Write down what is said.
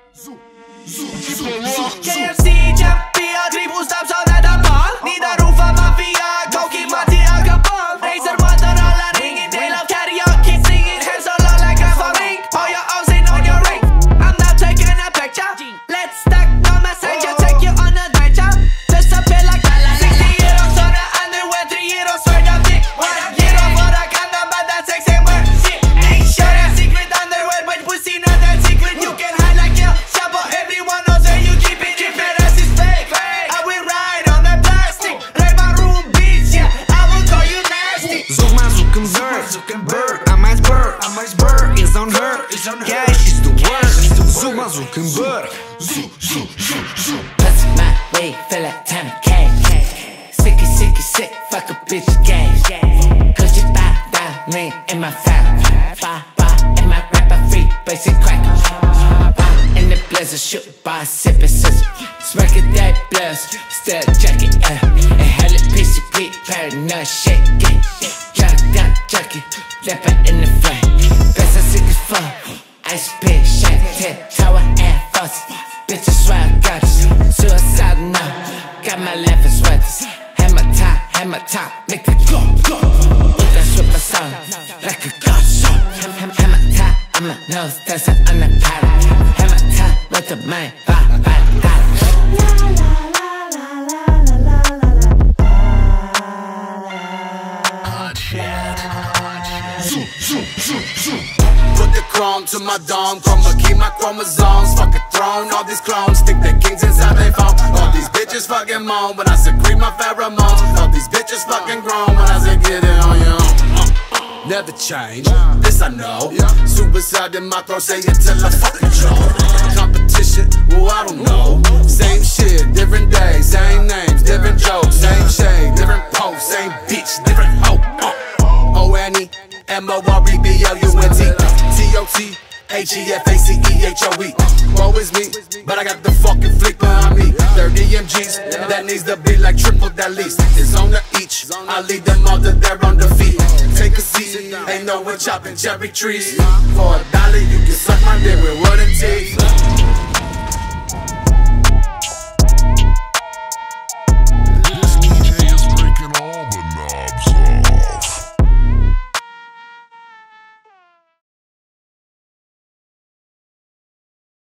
KFC, Champion, Tribus, Stabs, Sonata, Ball Nida, Rufa, Mafia, Goki, Mati, Al Capone Razor, water, all I ringing They love karaoke, singing Hands all on like a ring All your O's in on your ring I'm not taking a picture Let's stack no messenger Take you on a adventure Disappear like 60 euros on the underwear 3 euros for the dick 1 euro for the condom But that's sex and work Shit, ain't sure that secret underwear But pussy not that secret You can hide like your shampoo Everyone knows that you keep it ass is fake I will ride on that plastic Like my room, bitch, yeah I will call you nasty Zuckerberg, I'm iceberg is on her Yeah, she's the worst Zuckerberg Plus my way, feel like Tommy K Sick, fuck a bitch game Cause you buy down, ring in my file Buy in my rapper free, basic crack in the blizzard, shoot by sippin' scissor Smirking that bloods, still jacket, Inhale PCP, paranoid shit, Drop down, junkie, leopard in the front Best I sick as fuck, ice pick, shot, tip, tower, and faucet Bitches swear I got you, suicide now Got my laughing sweaters, hammer top, make it go Put that stripper sound, like a ghost show Hammer top, I'm a nose dancer on the pallet Hammer top, with the man, Put the chrome to my dome, chroma key my chromosomes. Fuck a throne, all these clones stick their kings inside their phone. All these bitches fucking moan when I secrete my pheromones. All these bitches fucking grown when I say get it on your own. Never change, this I know. Suicide in my throat, say it till I fucking choke. Competition, well I don't know. Same shit, different days, same names, different jokes, same shade, different posts, same bitch, different hope. O-N-E M-O-R-E-B-L-U-N-T T-O-T-H-E-F-A-C-E-H-O-E Woe is me, but I got the fucking fleet behind me 30 MGs, that needs to be like triple that least It's on the each, I lead them all to their own defeat Take a seat, ain't no one chopping cherry trees For $1, you can suck my dick with wooden teeth